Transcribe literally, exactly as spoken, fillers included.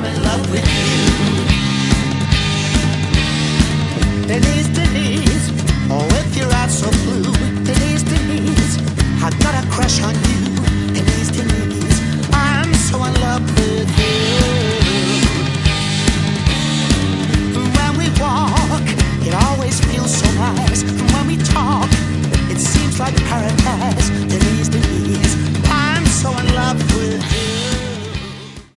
I'm in love with you. Denise, Denise, oh if you're out so blue. Denise, Denise, I got a crush on you. Denise, Denise, I'm so in love with you. When we walk, it always feels so nice. When we talk, it seems like paradise.